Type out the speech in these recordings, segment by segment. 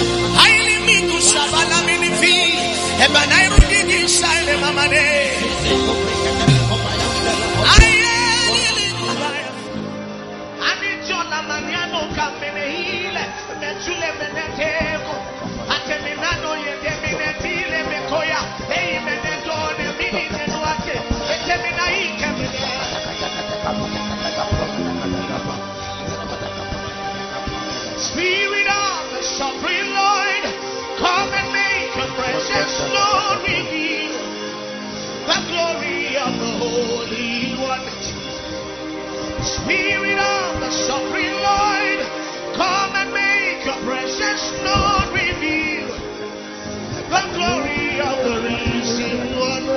Haili miku sabala minifi. Ebanairu gigi shine mamane. Ayeli kubaya. Anijola maniano kamene hile. Mechule meneteko. Ateminano yede minetile mekoya. Hey menetone mini nenuate. Etemina ike mine. Spirit of the sovereign Lord, come and make your presence known, reveal the glory of the Holy One. Spirit of the sovereign Lord, come and make your presence known, reveal the glory of the risen one.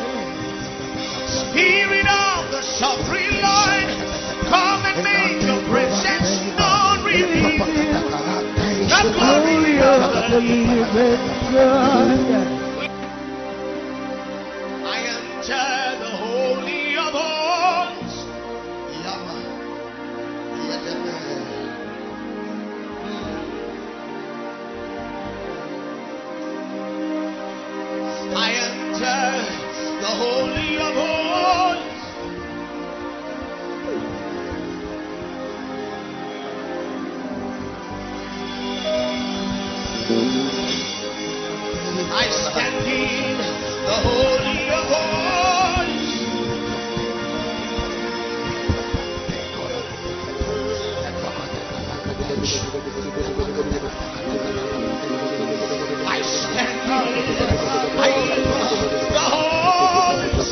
Spirit of the sovereign Lord, come and make your presence known, reveal the glory of the living God. I enter the holy of holies. I enter the holy of holies. I stand in the holy of holies. I stand in the holies.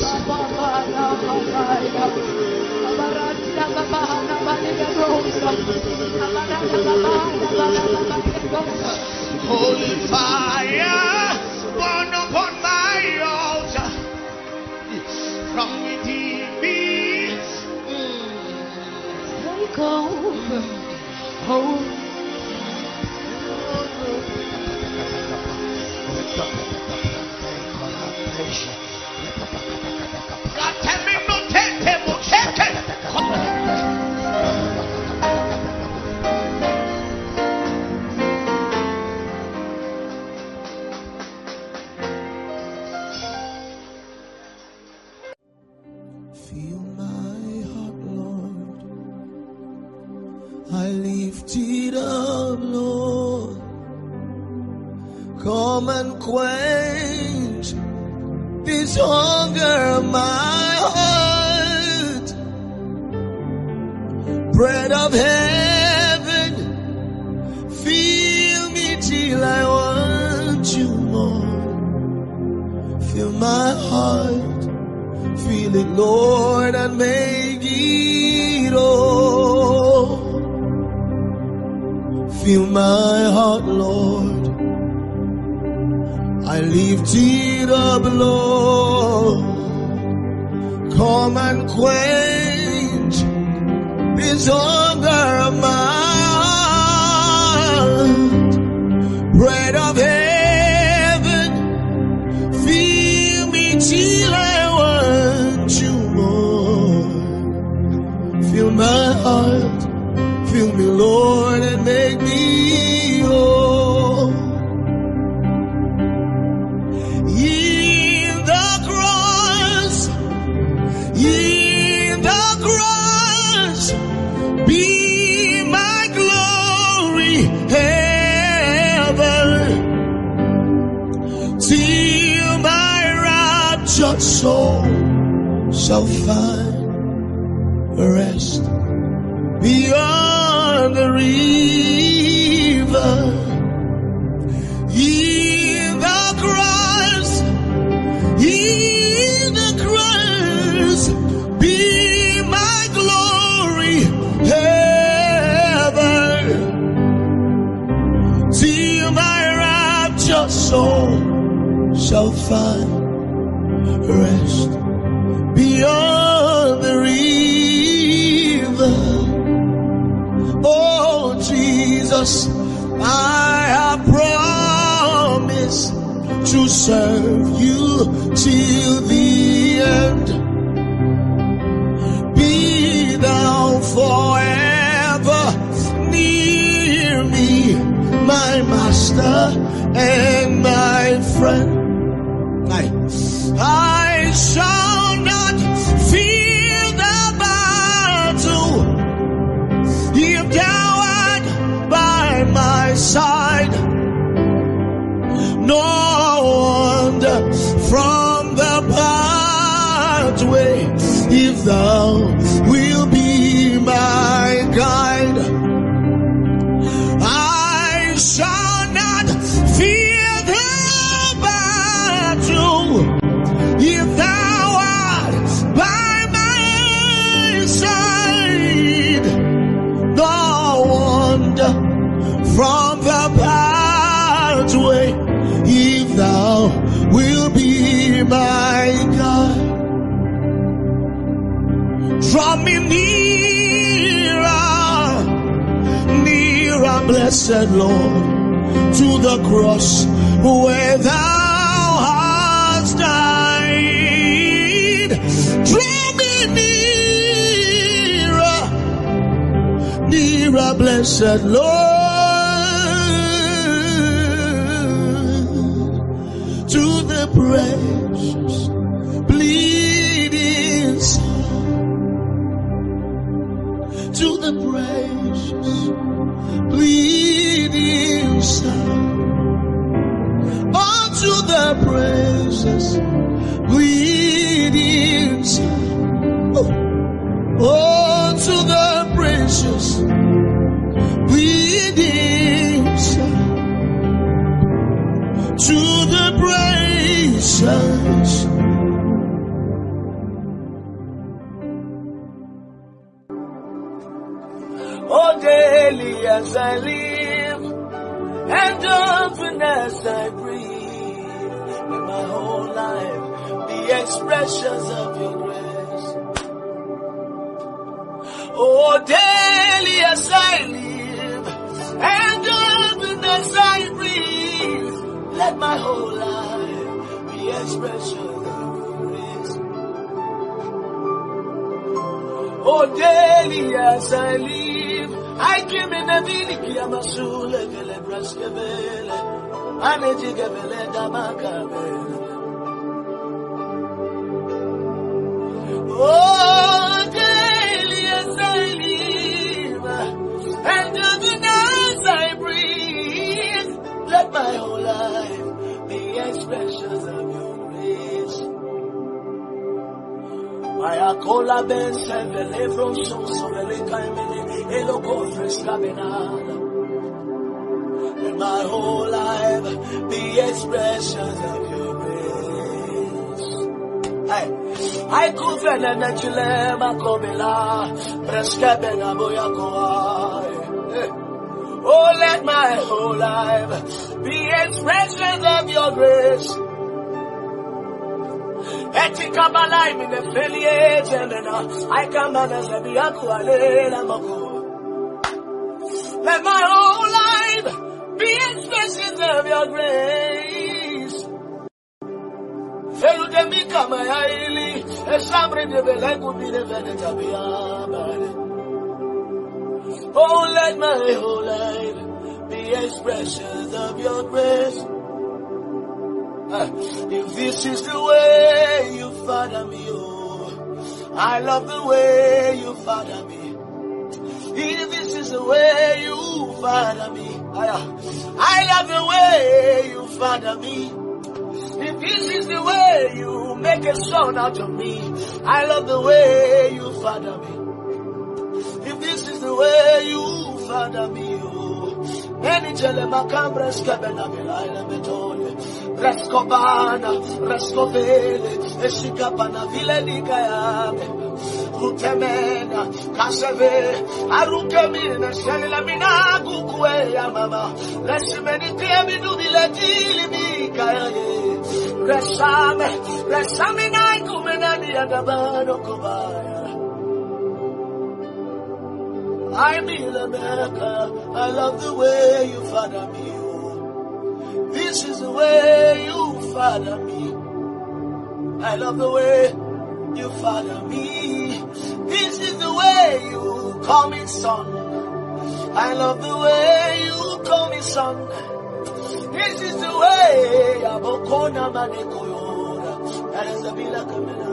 Holy fire burn upon my altar from within me. Take over, holy. God tell me no take. Feel my heart, Lord. I lift it up, Lord. Come and quench this hunger of my heart. Bread of heaven, fill me till I want you more. Fill my heart, feel it, Lord, and make it all. Fill my heart, Lord. I lift it up, Lord. Come and quench this hunger of my heart. Bread of heaven, fill me till I want you more. Fill my heart, fill me, Lord, and make me whole. In the cross, be my glory ever, till my raptured soul shall find rest beyond the river. In the cross, be my glory ever, till my raptured soul shall find rest beyond the river. Oh Jesus, I have promised to serve you till the end. Be thou forever near me, my master and my friend. I shall not fear the battle if thou art by my side. No wonder from the pathway if thou will be my guide. I shall not fear the battle if thou art by my side. No wonder from the pathway if thou will be my God. Draw me nearer, nearer, blessed Lord, to the cross where thou hast died. Draw me nearer, nearer, blessed Lord, to the precious bleeding Son, to the precious bleeding Son, oh, to the precious bleeding Son, oh, to the precious bleeding Son, to the precious. Oh, daily as I live, and often as I breathe, may my whole life be expressions of your grace. Oh, daily as I live, and often as I breathe, let my whole life be expression of your grace. Oh, daily as I live, I came in a viniki amasule vele braskevele, anejigevele damakabele. Oh, daily as I live, and even as I breathe, let my whole life be expressions of your grace. I akola ben sevele from sonsovele kaimene eloko fresca benada. Let my whole life be expressions of your grace. I could vele nechile makobela fresca benaboya koai. Oh, let my whole life be expressions of your grace. Etikabalai mine felie zemena, I come as a biakualela mako. Let my whole life be expressions of your grace. Felu de mika mayaili, esambre de belegu bi de venetabiabale. Oh, let my whole life be expressions of your grace. If this is the way you father me, oh, I love the way you father me. If this is the way you father me, I love the way you father me. If this is the way you make a son out of me, I love the way you father me. If this is the way you father me, oh, any jelemacambra skabena belaila betole, rescobana, rescovele, esikapana vilenika yabe, rutemena, kaseve, arukemina, selila mina kukwe ya mama, lesimeni tiemi dubile tilibika yaye, resame na ikumenani yagabano kubaya. I mean America, I love the way you father me. Oh. This is the way you father me. I love the way you father me. This is the way you call me son. I love the way you call me son. This is the way. Abokona manekoyora. That is the bila kamena.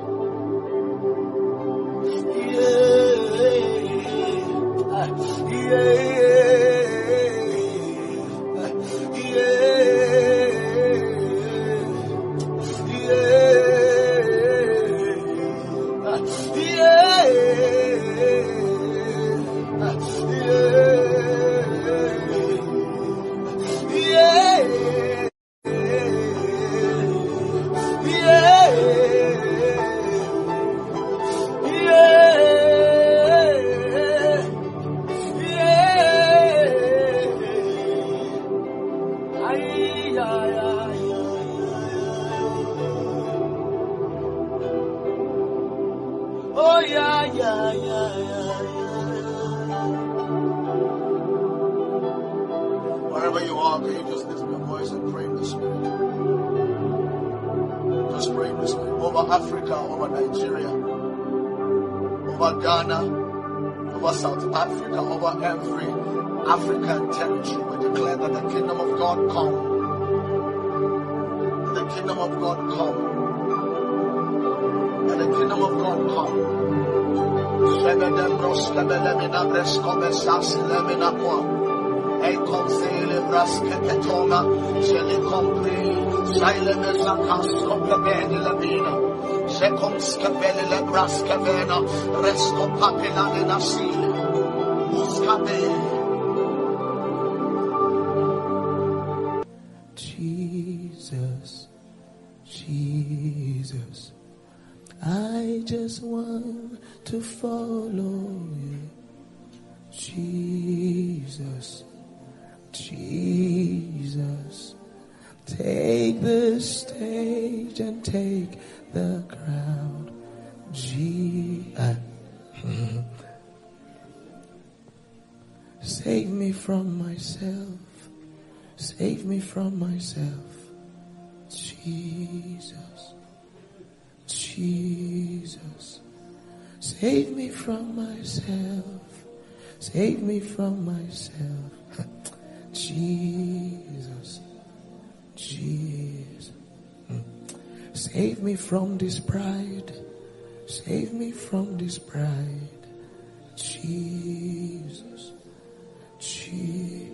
Oh yeah, yeah, yeah, yeah. Wherever you are, can you just lift your voice and pray in the Spirit? Just pray in the Spirit. Over Africa, over Nigeria, over Ghana, over South Africa, over every African territory. We declare that the kingdom of God come. The kingdom of God come. And the kingdom of God come. Jesus, Jesus, I just want to follow you. Jesus, Jesus, take the stage and take the crowd. Save me from myself. Save me from myself. Jesus, Jesus, save me from myself. Save me from myself. Jesus, Jesus, save me from this pride. Save me from this pride. Jesus, Jesus,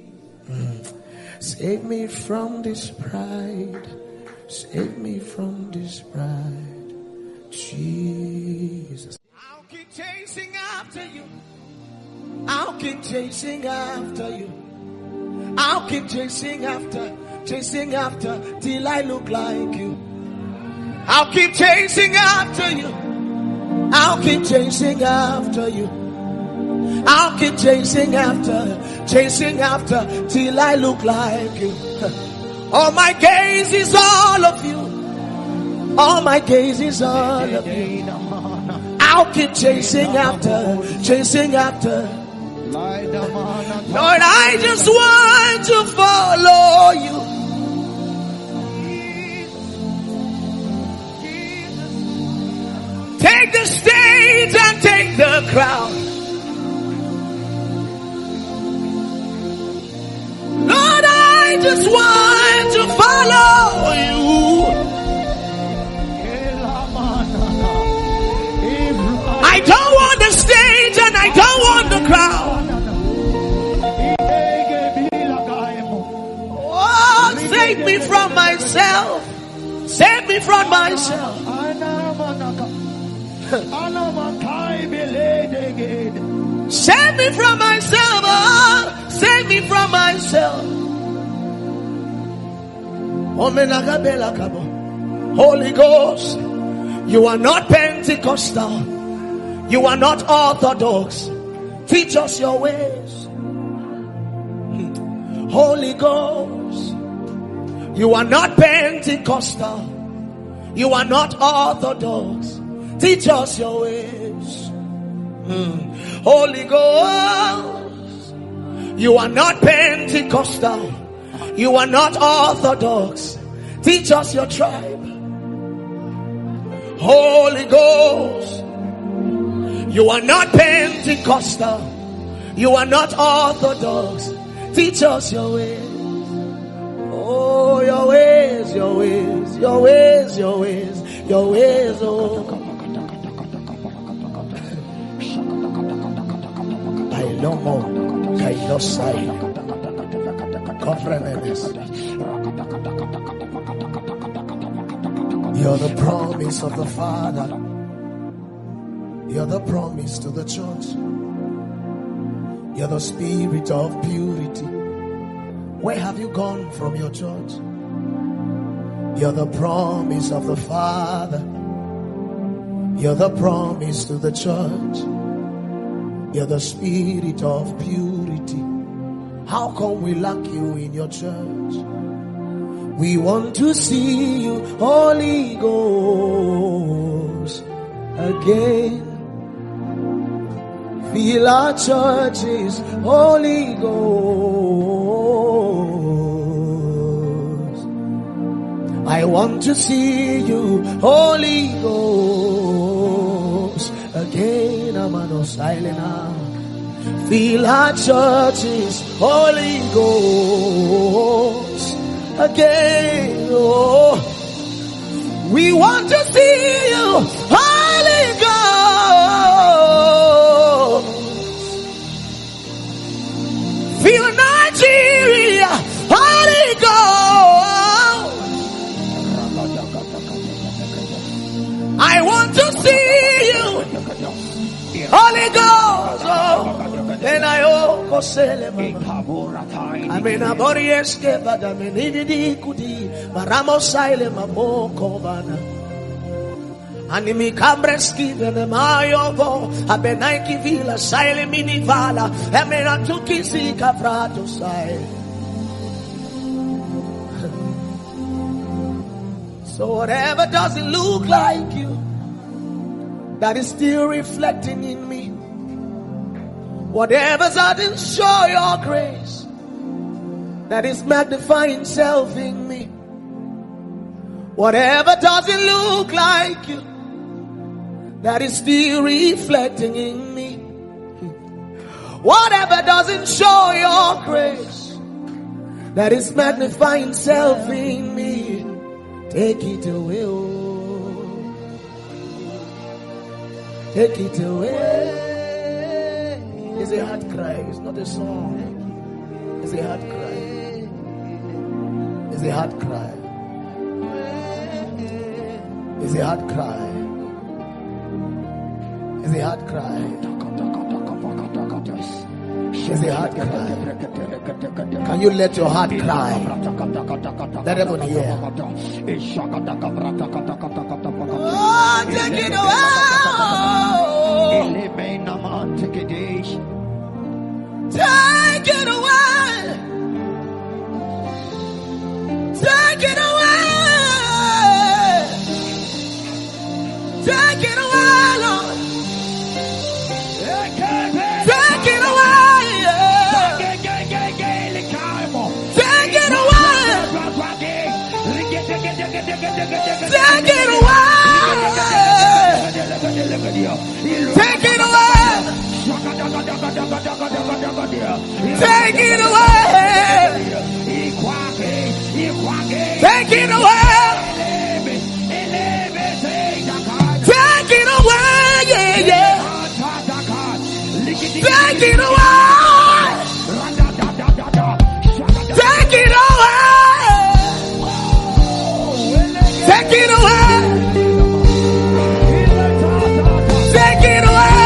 save me from this pride. Save me from this pride. Jesus, I'll keep chasing after you. I'll keep chasing after you. I'll keep chasing after till I look like you. I'll keep chasing after you. I'll keep chasing after you. I'll keep chasing after till I look like you. All my gaze is all of you. All my gaze is all of you. I'll keep chasing after. Lord, I just want to follow you. Take the stage and take the crown. Lord, I just want to follow you. I don't want the stage and I don't want the crowd. Oh, save me from myself. Save me from myself. Save me from myself. Oh, save me from myself. Holy Ghost, you are not Pentecostal. You are not Orthodox. Teach us your ways. Holy Ghost, you are not Pentecostal. You are not Orthodox. Teach us your ways. Holy Ghost, you are not Pentecostal. You are not Orthodox. Teach us your tribe. Holy Ghost, you are not Pentecostal. You are not Orthodox. Teach us your ways. your ways, your ways, your ways, oh. I no more, I no say. You're the promise of the Father. You're the promise to the church. You're the spirit of purity. Where have you gone from your church? You're the promise of the Father. You're the promise to the church. You're the spirit of purity. How come we lack you in your church? We want to see you, Holy Ghost, again. Fill our churches, Holy Ghost. I want to see you, Holy Ghost, again. I'm no silent now. Fill our churches, Holy Ghost, again. Oh, we want to see you, Holy Ghost. Fill Nigeria, Holy Ghost. I want to see you, Holy Ghost. Oh. And I go sele mama. Amena bori eske bada menidi kudi maramo sile maboko bana. Animi kambreski vene mayovo abenaiki vila sile minivala amena tukisi kavrato sai. So whatever doesn't look like you, that is still reflecting in me. Whatever doesn't show your grace, that is magnifying self in me. Whatever doesn't look like you, that is still reflecting in me. Whatever doesn't show your grace, that is magnifying self in me. Take it away, oh. Take it away. It's a heart cry. It's not a song. It's a heart cry. It's a heart cry. It's a heart cry. It's a heart cry. It's a heart cry. Can you let your heart cry? Let everyone hear. Oh, take it away. Take it away. Take it away. Take it away, Lord. Take it away. Take it away. Take it away. Take it away. Take it away. Take it away. Take it away. Yeah, yeah. Take it away. Take it away. Take it away. Take it away.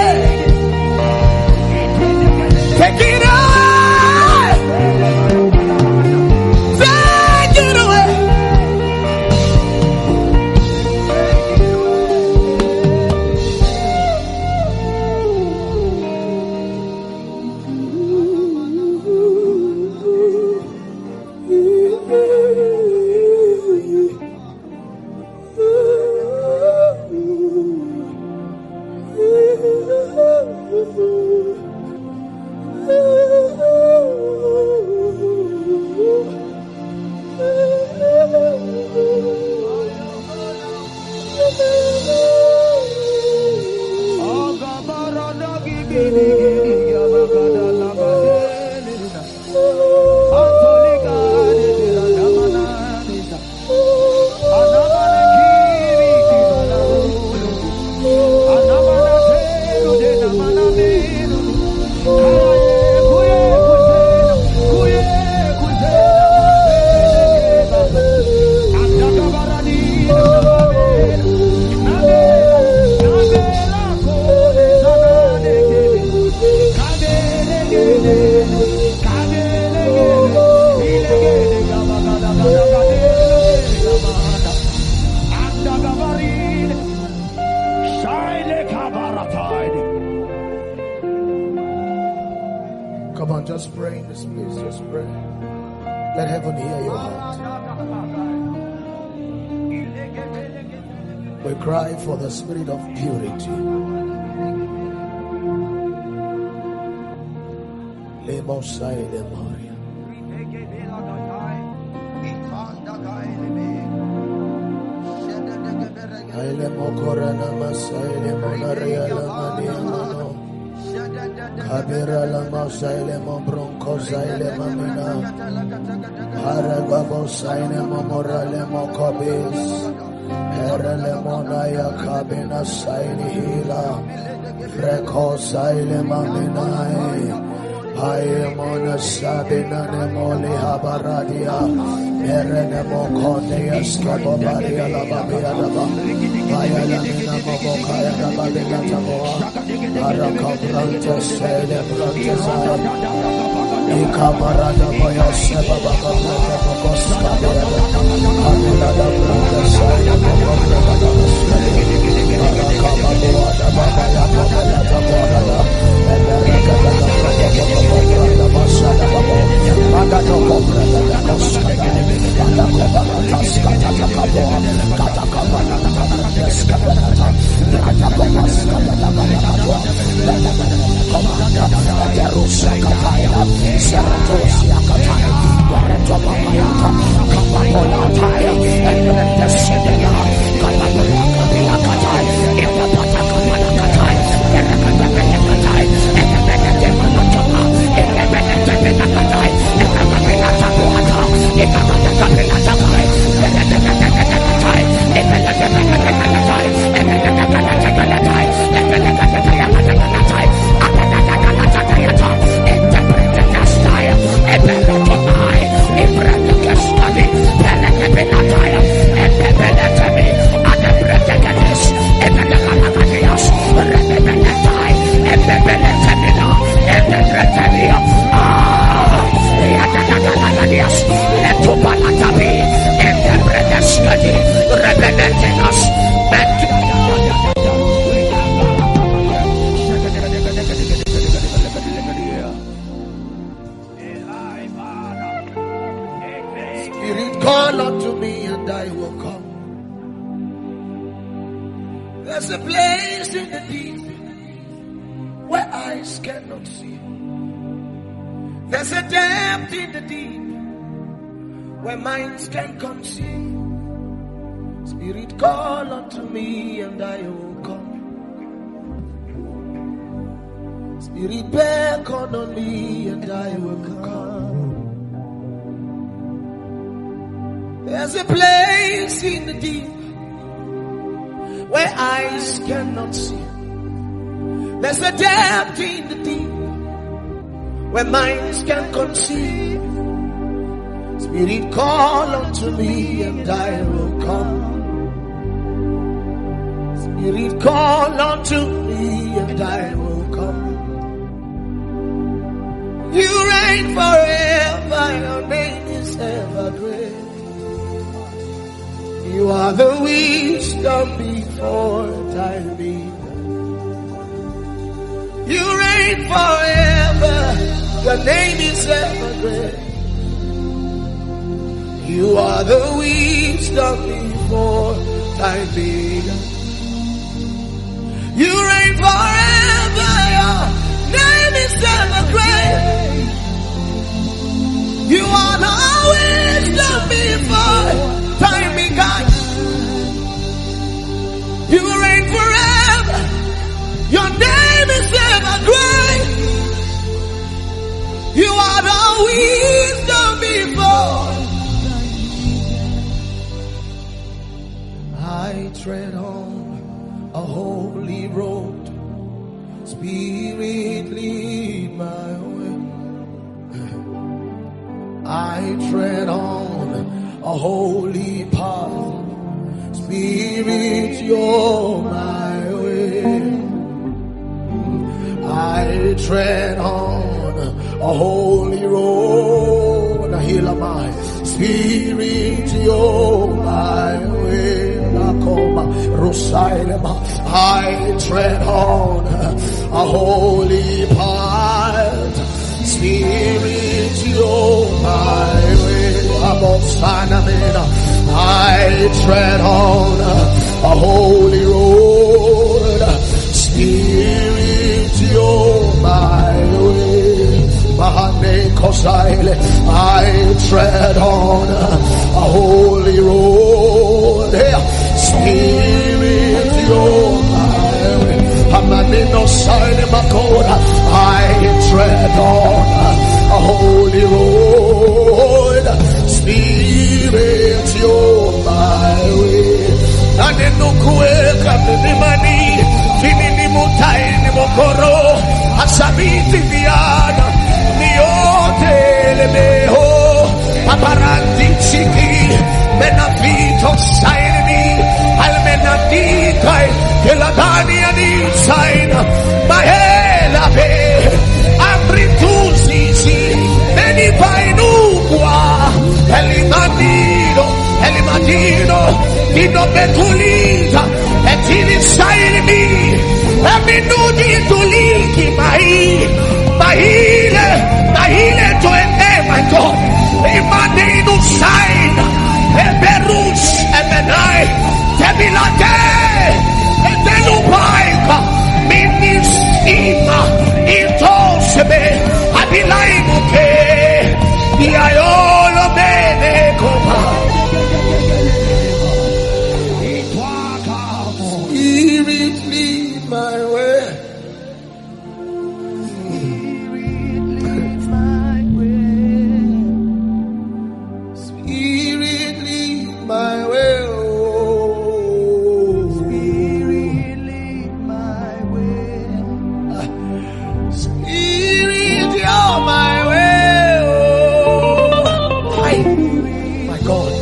Take it away. Take it away. Let heaven hear your heart. We cry for the spirit of purity. Lemosai Lemaria. Lemokorana Masai Lemonaria Lamania. Kabira Lama Sailemo Bronco Sailemo Mina Haragabo Sailemo Moralemo Kobis Herelemonaya Kabina Saili Hila Freco Sailema Minai Ayemona Sabina Nemoli Habaradia Erenemo Konea Skabobaria Lababia Laba Ayalamina Mobokaya Lababia Taboa Arakabranta Celebranta Zaya Ikamarada Boya Sebaba Kabrata Bokoska Amilada Branta Saya Bokobrata Arakababoada Babaya Babaya Taboada Eberekata Bokobrata Basada Babo Magado Bokobrata Bokoska Alakobrata Skata Kabo Katakabana Skabata Rata Bokoska Yarusa Kataya, Saratosia Kataya, Baratopayata, Kapapolataya, and the Sedela, Kapapaya Kataya, and the Patakapana Kataya, and the Katapana Kataya, and the Benedemanatapa, and the Benedemana Kataya, and the Benatapuata, and the Benatapana Kataya, and the Benatapana Kataya, and the Benatapana Kataya, and the Benatapana Kataya, and the Benatapana Kataya. Call unto me and I will come. There's a place in the deep where eyes cannot see. There's a depth in the deep where minds can conceive. Spirit, call unto me and I will come. Spirit, beckon on me and I will come. There's a place in the deep where eyes cannot see. There's a depth in the deep where minds can conceive. Spirit, call unto me and I will come. Spirit, call unto me and I will come. You reign forever, your name is ever great. You are the wisdom before time began. You reign forever, your name is ever great. You are the wisdom before time began. You reign forever, your name is ever great. You are the wisdom before time began. You reign forever. Your name is ever great. You are the wisdom before. I tread on a holy road. Spirit, lead my way. I tread on a holy path. Spirit, you're my way. I tread on a holy road. Heal my Spirit, you're my way. I tread on a holy path. Spirit, you're my way. I tread on a holy road. Spirit, you're my way. I tread on a holy road. Spirit, you're my way. I tread on a holy road. Spirit, you're my way. Nanenukueka nimani finini mutai ni mokoro asabiti viana niote lemeho paparanti chiki benafito saini almenadikai keladani ani saina mahela be ambrituzi meni painugua Elimadino Dino Betulita Etili Saini Eminudi Tuliki Mahile to my God Imadinu Saina Eberus Emenai Tebilate Etelupaika Minisima Itosebe Abilaimuke Iayolo Bene Kopa Spirit, lead my way. Spirit, lead my way. Spirit, lead my way. Spirit, you're my way. My God.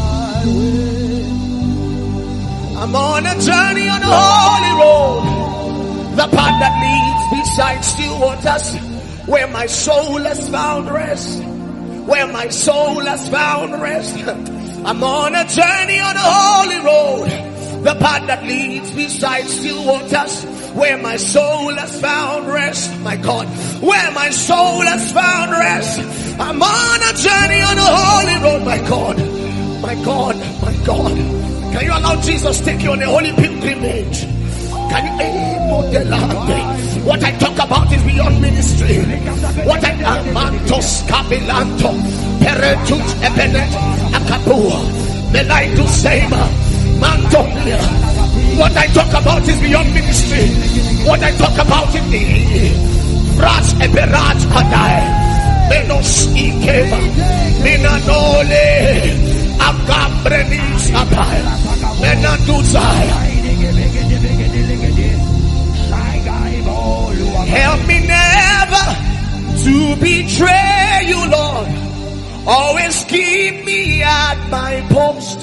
I'm on a journey on the holy road, the path that leads beside still waters, where my soul has found rest, where my soul has found rest. I'm on a journey on the holy road, the path that leads beside still waters, where my soul has found rest. My God, where my soul has found rest. I'm on a journey on the holy road. My God, my God, my God. Can you allow Jesus to take you on a holy pilgrimage? Can you what I talk about is beyond ministry. What I amantos capilanto peretut ebenet akapua melaitu sema mantonia. What I talk about is beyond ministry. What I talk about is the Rats eberat kadai menos ikeva minanole Agabrenis apai menatuzai. Help me never to betray you, Lord. Always keep me at my post.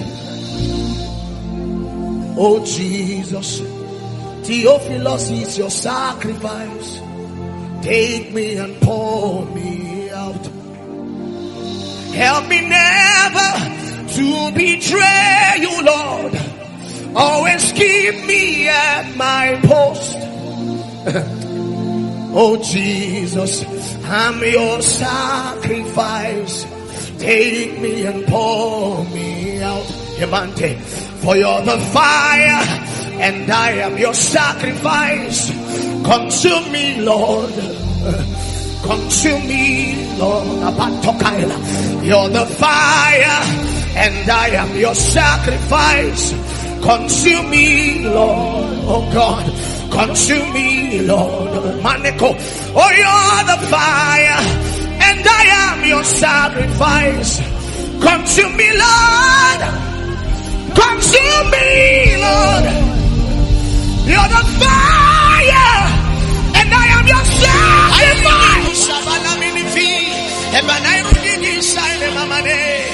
Oh Jesus, Theophilus is your sacrifice. Take me and pour me out. Help me never to betray you, Lord. Always keep me at my post. Oh Jesus, I'm your sacrifice. Take me and pour me out. For you're the fire and I am your sacrifice. Consume me, Lord. Consume me, Lord. You're the fire and I am your sacrifice. Consume me, Lord. Oh God, consume me, Lord. Maneko. Oh, you're the fire and I am your sacrifice. Consume me, Lord. Consume me, Lord. You're the fire and I am your sacrifice.